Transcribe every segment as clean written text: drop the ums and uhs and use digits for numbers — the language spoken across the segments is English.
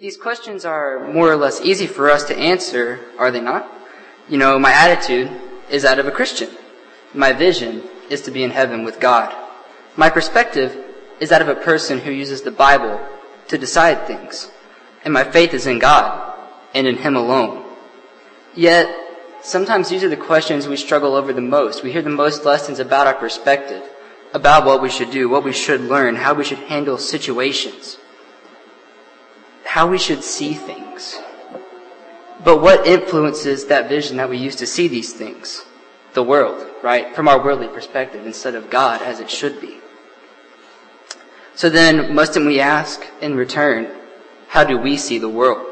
these questions are more or less easy for us to answer, are they not? You know, my attitude is that of a Christian. My vision is to be in heaven with God. My perspective is that of a person who uses the Bible to decide things. And my faith is in God and in Him alone. Yet, sometimes these are the questions we struggle over the most. We hear the most lessons about our perspective, about what we should do, what we should learn, how we should handle situations, how we should see things. But what influences that vision that we use to see these things? The world, right? From our worldly perspective instead of God as it should be. So then, mustn't we ask in return, how do we see the world?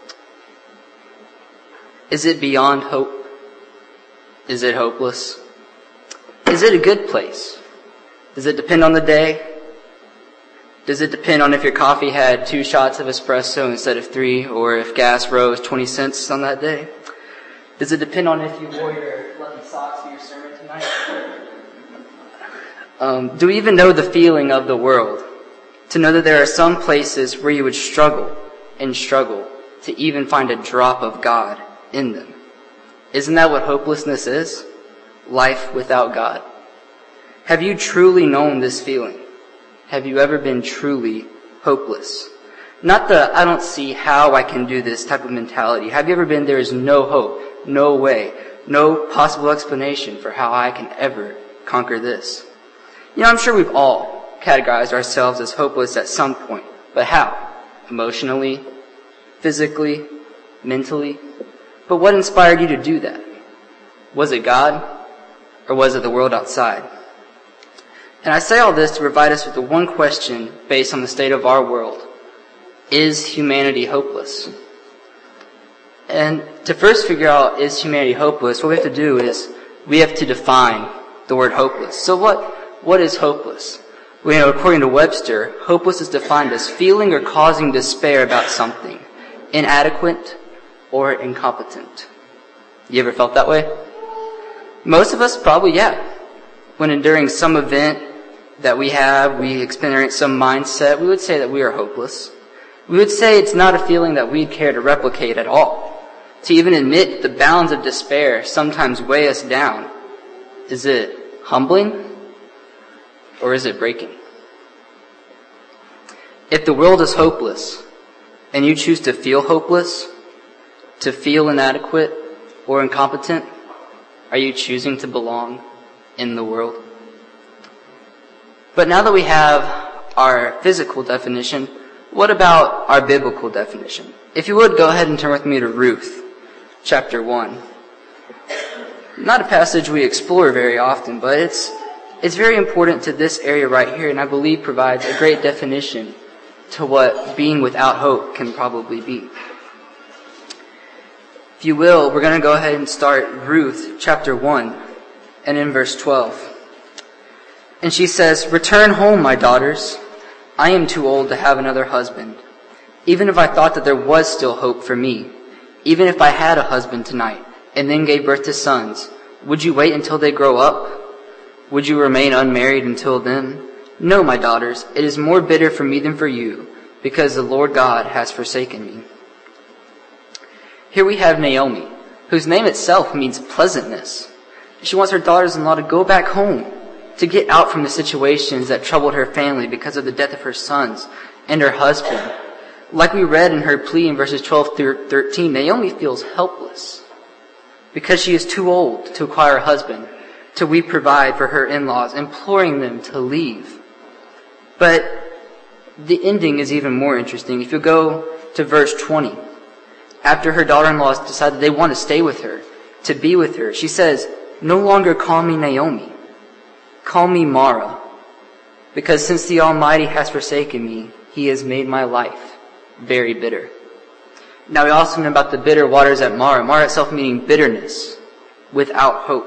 Is it beyond hope? Is it hopeless? Is it a good place? Does it depend on the day? Does it depend on if your coffee had 2 shots of espresso instead of 3, or if gas rose 20 cents on that day? Does it depend on if you wore your lucky socks for your sermon tonight? Do we even know the feeling of the world? To know that there are some places where you would struggle and struggle to even find a drop of God in them. Isn't that what hopelessness is? Life without God. Have you truly known this feeling? Have you ever been truly hopeless? Not the, I don't see how I can do this type of mentality. Have you ever been, there is no hope, no way, no possible explanation for how I can ever conquer this? You know, I'm sure we've all categorized ourselves as hopeless at some point. But how? Emotionally? Physically? Mentally? But what inspired you to do that? Was it God? Or was it the world outside? And I say all this to provide us with the one question based on the state of our world. Is humanity hopeless? And to first figure out, is humanity hopeless, what we have to do is we have to define the word hopeless. So what is hopeless? Well, you know, according to Webster, hopeless is defined as feeling or causing despair about something, inadequate or incompetent. You ever felt that way? Most of us probably, yeah. When enduring some event that we experience some mindset, we would say that we are hopeless. We would say it's not a feeling that we'd care to replicate at all. To even admit the bounds of despair sometimes weigh us down. Is it humbling? Or is it breaking? If the world is hopeless, and you choose to feel hopeless, to feel inadequate or incompetent, are you choosing to belong in the world? But now that we have our physical definition, what about our biblical definition? If you would, go ahead and turn with me to Ruth, chapter 1. Not a passage we explore very often, but it's very important to this area right here, and I believe provides a great definition to what being without hope can probably be. If you will, we're going to go ahead and start Ruth chapter 1 and in verse 12. And she says, "Return home, my daughters. I am too old to have another husband. Even if I thought that there was still hope for me, even if I had a husband tonight and then gave birth to sons, would you wait until they grow up? Would you remain unmarried until then? No, my daughters, it is more bitter for me than for you, because the Lord God has forsaken me." Here we have Naomi, whose name itself means pleasantness. She wants her daughters-in-law to go back home, to get out from the situations that troubled her family because of the death of her sons and her husband. Like we read in her plea in verses 12 through 13, Naomi feels helpless because she is too old to acquire a husband, to provide for her in-laws, imploring them to leave. But the ending is even more interesting. If you go to verse 20, after her daughter-in-laws decided they want to stay with her, to be with her, she says, "No longer call me Naomi. Call me Mara, because since the Almighty has forsaken me, He has made my life very bitter." Now we also know about the bitter waters at Mara. Mara itself meaning bitterness, without hope.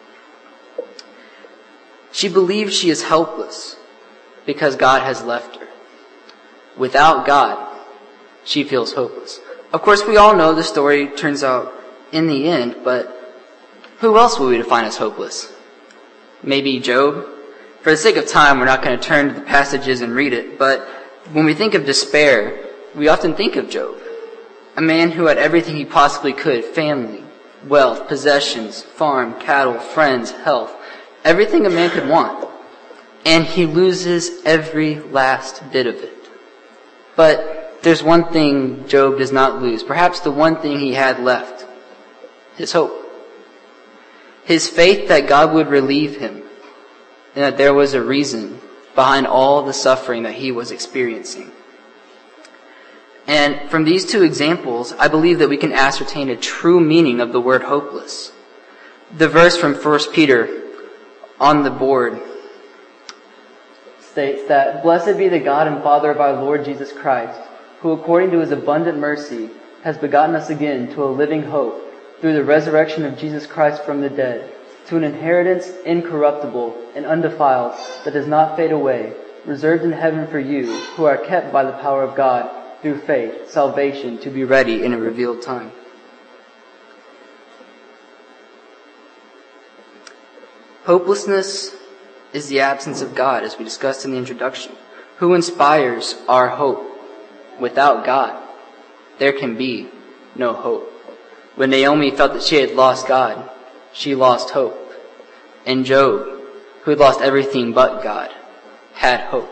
She believes she is helpless because God has left her. Without God, she feels hopeless. Of course, we all know the story turns out in the end, but who else will we define as hopeless? Maybe Job? For the sake of time, we're not going to turn to the passages and read it, but when we think of despair, we often think of Job, a man who had everything he possibly could: family, wealth, possessions, farm, cattle, friends, health, everything a man could want. And he loses every last bit of it. But there's one thing Job does not lose, perhaps the one thing he had left: his hope. His faith that God would relieve him, and that there was a reason behind all the suffering that he was experiencing. And from these two examples, I believe that we can ascertain a true meaning of the word hopeless. The verse from 1 Peter on the board states that, "Blessed be the God and Father of our Lord Jesus Christ, who according to his abundant mercy has begotten us again to a living hope through the resurrection of Jesus Christ from the dead, to an inheritance incorruptible and undefiled that does not fade away, reserved in heaven for you, who are kept by the power of God through faith, salvation to be ready in a revealed time." Hopelessness is the absence of God, as we discussed in the introduction. Who inspires our hope? Without God, there can be no hope. When Naomi felt that she had lost God, she lost hope. And Job, who had lost everything but God, had hope.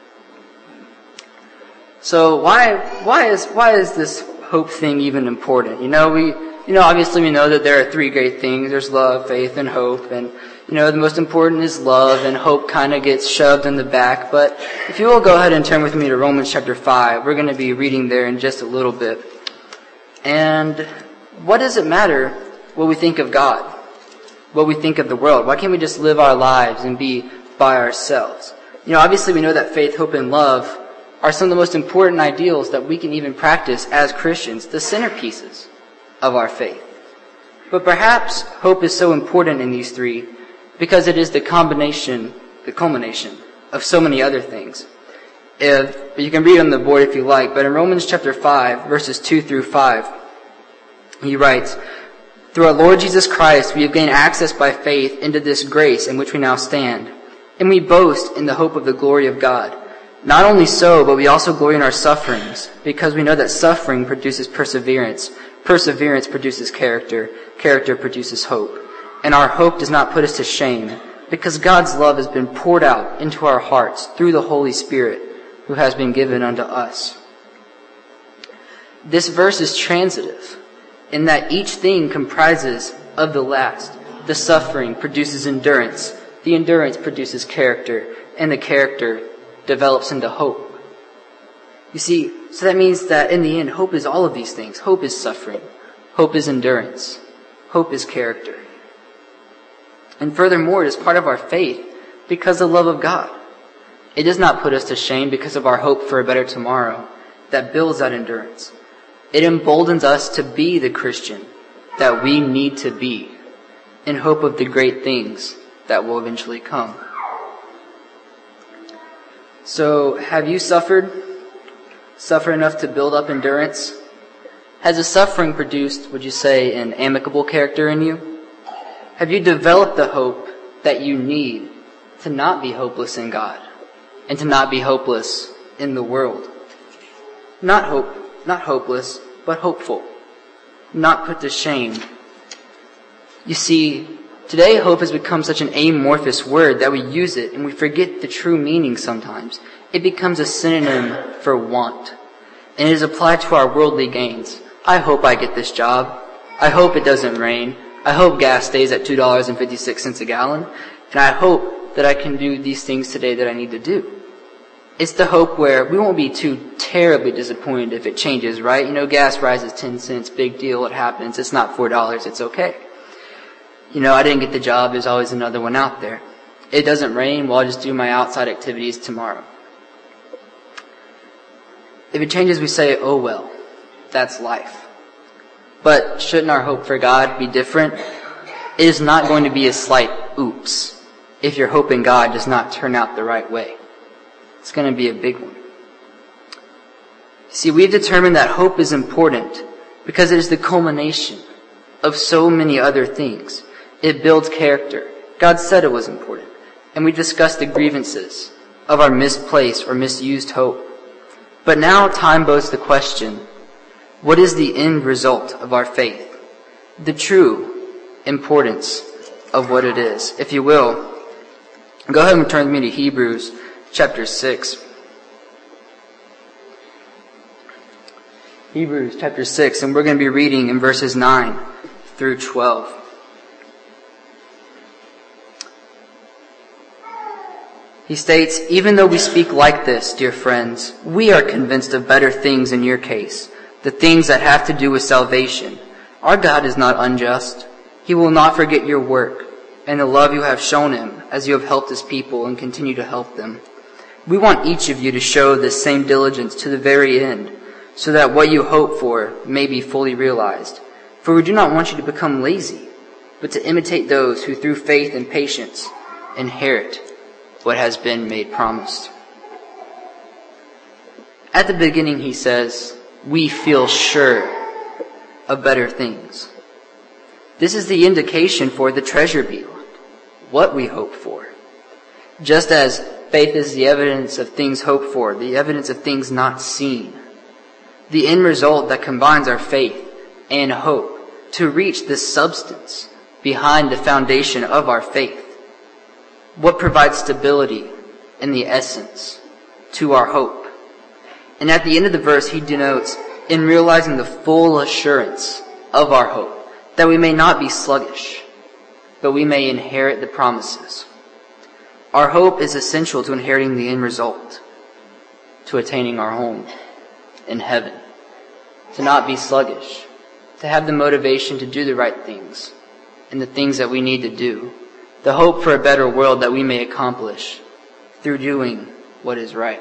So why is this hope thing even important? Obviously we know that there are three great things. There's love, faith, and hope. And, the most important is love, and hope kind of gets shoved in the back. But if you will go ahead and turn with me to Romans chapter 5, we're going to be reading there in just a little bit. And what does it matter what we think of God? What we think of the world? Why can't we just live our lives and be by ourselves? Obviously we know that faith, hope, and love are some of the most important ideals that we can even practice as Christians, the centerpieces of our faith. But perhaps hope is so important in these three because it is the culmination of so many other things. You can read on the board if you like, but in Romans chapter 5, verses 2 through 5, he writes, "Through our Lord Jesus Christ we have gained access by faith into this grace in which we now stand, and we boast in the hope of the glory of God. Not only so, but we also glory in our sufferings, because we know that suffering produces perseverance. Perseverance produces character. Character produces hope. And our hope does not put us to shame, because God's love has been poured out into our hearts through the Holy Spirit, who has been given unto us." This verse is transitive, in that each thing comprises of the last. The suffering produces endurance. The endurance produces character. And the character develops into hope. You see, so that means that in the end, hope is all of these things. Hope is suffering. Hope is endurance. Hope is character. And furthermore, it is part of our faith because of the love of God. It does not put us to shame because of our hope for a better tomorrow that builds that endurance. It emboldens us to be the Christian that we need to be in hope of the great things that will eventually come. So, have you suffered enough to build up endurance? Has the suffering produced, would you say, an amicable character in you? Have you developed the hope that you need to not be hopeless in God and to not be hopeless in the world? Not hopeless, but hopeful. Not put to shame. You see, today hope has become such an amorphous word that we use it and we forget the true meaning sometimes. It becomes a synonym for want. And it is applied to our worldly gains. I hope I get this job. I hope it doesn't rain. I hope gas stays at $2.56 a gallon. And I hope that I can do these things today that I need to do. It's the hope where we won't be too terribly disappointed if it changes, right? Gas rises 10 cents, big deal, it happens. It's not $4, it's okay. I didn't get the job, there's always another one out there. It doesn't rain, well, I'll just do my outside activities tomorrow. If it changes, we say, oh well, that's life. But shouldn't our hope for God be different? It is not going to be a slight oops if your hope in God does not turn out the right way. It's going to be a big one. See, we've determined that hope is important because it is the culmination of so many other things. It builds character. God said it was important. And we discussed the grievances of our misplaced or misused hope. But now time bodes the question, what is the end result of our faith? The true importance of what it is. If you will, go ahead and turn with me to Hebrews chapter 6. Hebrews chapter 6, and we're going to be reading in verses 9 through 12. He states, "Even though we speak like this, dear friends, we are convinced of better things in your case, the things that have to do with salvation. Our God is not unjust. He will not forget your work and the love you have shown him as you have helped his people and continue to help them. We want each of you to show this same diligence to the very end, so that what you hope for may be fully realized. For we do not want you to become lazy, but to imitate those who through faith and patience inherit what has been made promised." At the beginning he says, we feel sure of better things. This is the indication for the treasure beyond, what we hope for. Just as faith is the evidence of things hoped for, the evidence of things not seen, the end result that combines our faith and hope to reach the substance behind the foundation of our faith. What provides stability and the essence to our hope. And at the end of the verse, he denotes in realizing the full assurance of our hope, that we may not be sluggish, but we may inherit the promises. Our hope is essential to inheriting the end result, to attaining our home in heaven, to not be sluggish, to have the motivation to do the right things and the things that we need to do, the hope for a better world that we may accomplish through doing what is right.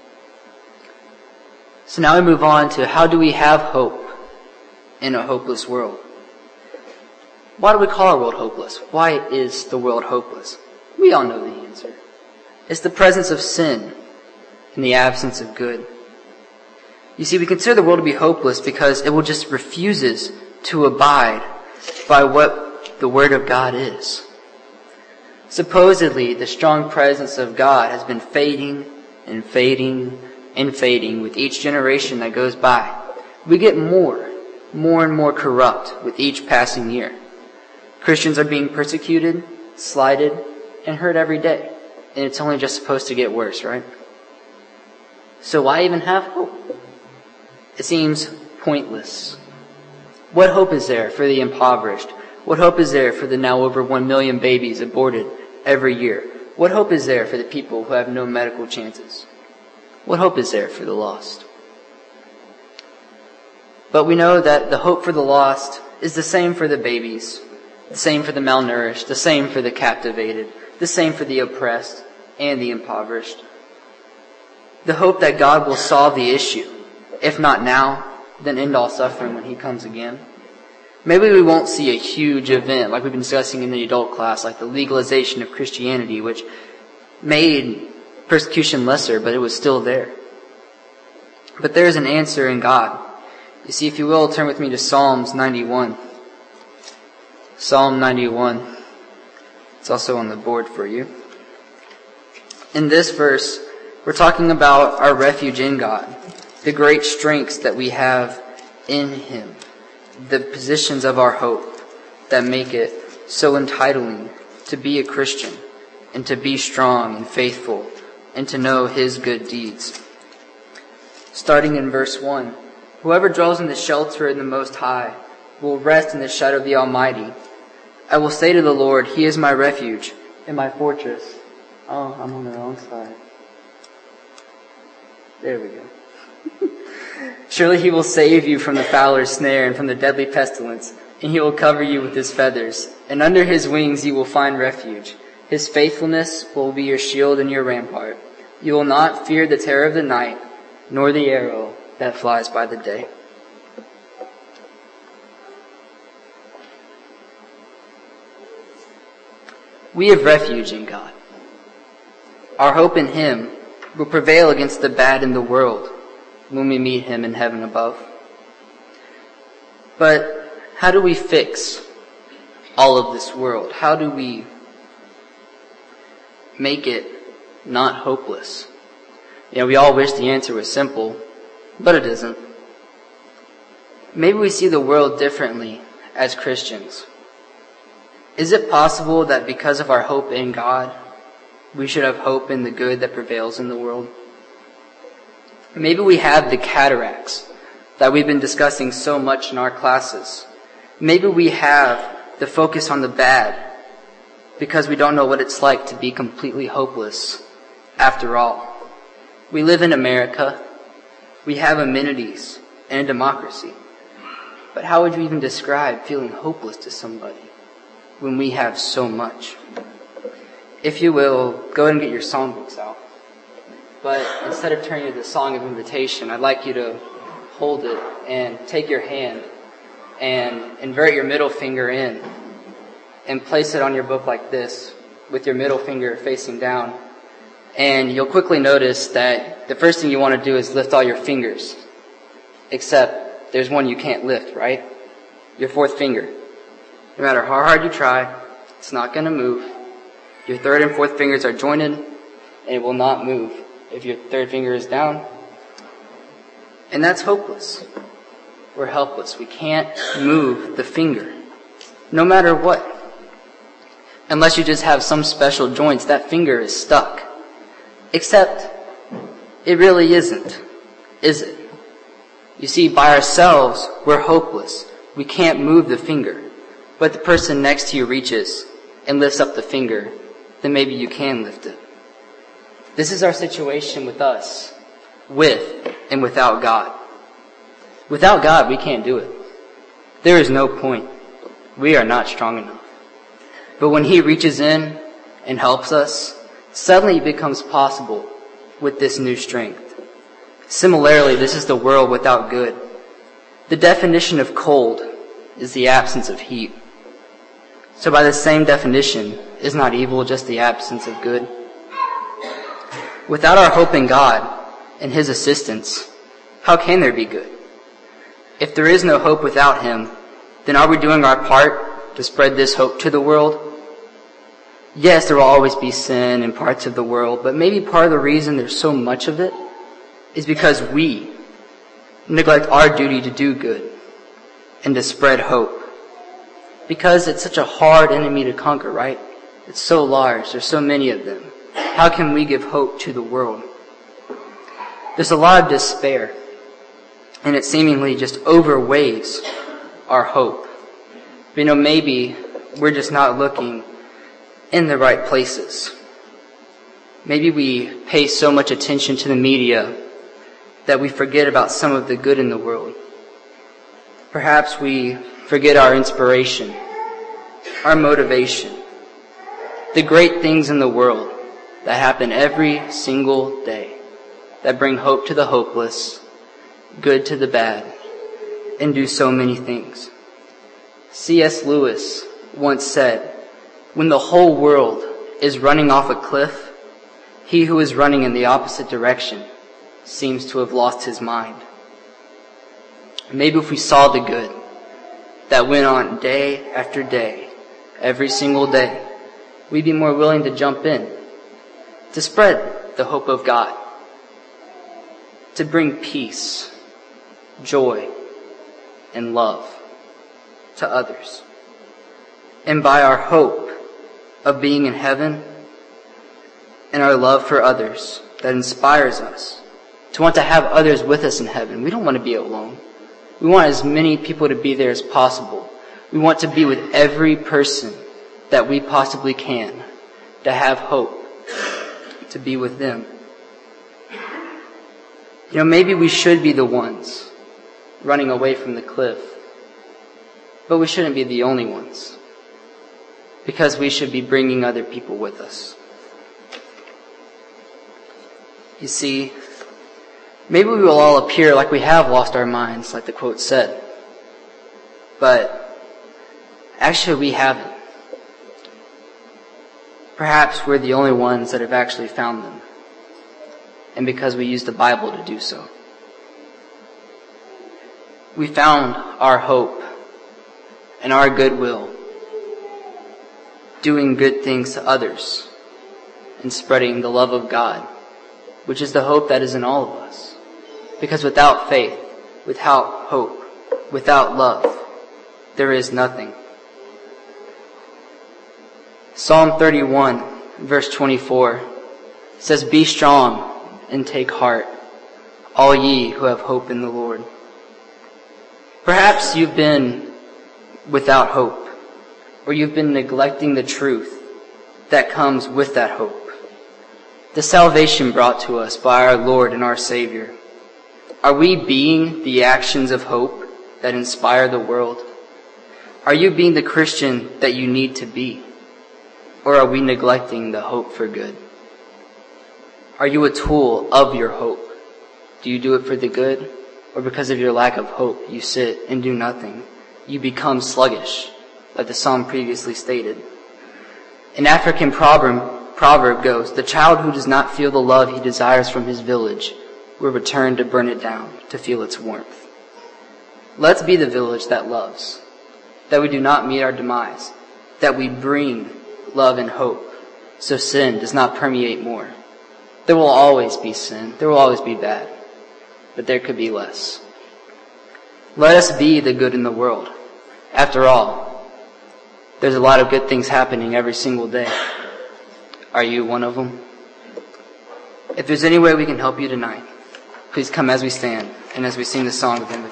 So now we move on to how do we have hope in a hopeless world? Why do we call our world hopeless? Why is the world hopeless? We all know the answer. It's the presence of sin and the absence of good. You see, we consider the world to be hopeless because it just refuses to abide by what the Word of God is. Supposedly, the strong presence of God has been fading and fading and fading with each generation that goes by. We get more and more corrupt with each passing year. Christians are being persecuted, slighted, and hurt every day. And it's only just supposed to get worse, right? So why even have hope? It seems pointless. What hope is there for the impoverished? What hope is there for the now over 1 million babies aborted every year? What hope is there for the people who have no medical chances? What hope is there for the lost? But we know that the hope for the lost is the same for the babies, the same for the malnourished, the same for the captivated, the same for the oppressed and the impoverished. The hope that God will solve the issue, if not now, then end all suffering when He comes again. Maybe we won't see a huge event like we've been discussing in the adult class, like the legalization of Christianity, which made persecution lesser, but it was still there. But there is an answer in God. You see, if you will, turn with me to Psalms 91. Psalm 91. It's also on the board for you. In this verse, we're talking about our refuge in God, the great strengths that we have in Him, the positions of our hope that make it so entitling to be a Christian and to be strong and faithful and to know His good deeds. Starting in verse 1, whoever dwells in the shelter of the Most High will rest in the shadow of the Almighty. I will say to the Lord, He is my refuge and my fortress. Oh, I'm on the wrong side. There we go. Surely He will save you from the fowler's snare and from the deadly pestilence, and He will cover you with His feathers, and under His wings you will find refuge. His faithfulness will be your shield and your rampart. You will not fear the terror of the night, nor the arrow that flies by the day. We have refuge in God. Our hope in Him will prevail against the bad in the world when we meet Him in heaven above. But how do we fix all of this world? How do we make it not hopeless? You know, we all wish the answer was simple. But it isn't. Maybe we see the world differently as Christians. Is it possible that because of our hope in God, we should have hope in the good that prevails in the world? Maybe we have the cataracts that we've been discussing so much in our classes. Maybe we have the focus on the bad because we don't know what it's like to be completely hopeless after all. We live in America. We have amenities and a democracy. But how would you even describe feeling hopeless to somebody when we have so much? If you will, go ahead and get your songbooks out. But instead of turning to the song of invitation, I'd like you to hold it and take your hand and invert your middle finger in and place it on your book like this with your middle finger facing down. And you'll quickly notice that the first thing you want to do is lift all your fingers. Except there's one you can't lift, right? Your fourth finger. No matter how hard you try, it's not going to move. Your third and fourth fingers are jointed and it will not move if your third finger is down. And that's hopeless. We're helpless. We can't move the finger. No matter what. Unless you just have some special joints, that finger is stuck. Except, it really isn't, is it? You see, by ourselves, we're hopeless. We can't move the finger. But the person next to you reaches and lifts up the finger, then maybe you can lift it. This is our situation with us, with and without God. Without God, we can't do it. There is no point. We are not strong enough. But when He reaches in and helps us, suddenly it becomes possible with this new strength. Similarly, this is the world without good. The definition of cold is the absence of heat. So by the same definition, is not evil just the absence of good? Without our hope in God and His assistance, how can there be good? If there is no hope without Him, then are we doing our part to spread this hope to the world? Yes, there will always be sin in parts of the world, but maybe part of the reason there's so much of it is because we neglect our duty to do good and to spread hope. Because it's such a hard enemy to conquer, right? It's so large. There's so many of them. How can we give hope to the world? There's a lot of despair, and it seemingly just overweighs our hope. But maybe we're just not looking in the right places. Maybe we pay so much attention to the media that we forget about some of the good in the world. Perhaps we forget our inspiration, our motivation, the great things in the world that happen every single day, that bring hope to the hopeless, good to the bad, and do so many things. C.S. Lewis once said, "When the whole world is running off a cliff, he who is running in the opposite direction seems to have lost his mind." Maybe if we saw the good that went on day after day, every single day, we'd be more willing to jump in, to spread the hope of God, to bring peace, joy, and love to others. And by our hope of being in heaven and our love for others that inspires us to want to have others with us in heaven. We don't want to be alone. We want as many people to be there as possible. We want to be with every person that we possibly can, to have hope, to be with them. Maybe we should be the ones running away from the cliff, but we shouldn't be the only ones, because we should be bringing other people with us. You see, maybe we will all appear like we have lost our minds, like the quote said. But actually we haven't. Perhaps we're the only ones that have actually found them. And because we use the Bible to do so. We found our hope and our goodwill, doing good things to others and spreading the love of God, which is the hope that is in all of us. because without faith, without hope, without love, there is nothing. Psalm 31, verse 24 says, "Be strong and take heart, all ye who have hope in the Lord." Perhaps you've been without hope, or you've been neglecting the truth that comes with that hope. The salvation brought to us by our Lord and our Savior. Are we being the actions of hope that inspire the world? Are you being the Christian that you need to be? Or are we neglecting the hope for good? Are you a tool of your hope? Do you do it for the good? Or because of your lack of hope, you sit and do nothing? You become sluggish, like the psalm previously stated. An African proverb goes, "The child who does not feel the love he desires from his village will return to burn it down, to feel its warmth." Let's be the village that loves, that we do not meet our demise, that we bring love and hope, so sin does not permeate more. There will always be sin, there will always be bad, but there could be less. Let us be the good in the world. After all, there's a lot of good things happening every single day. Are you one of them? If there's any way we can help you tonight, please come as we stand and as we sing the song of invitation.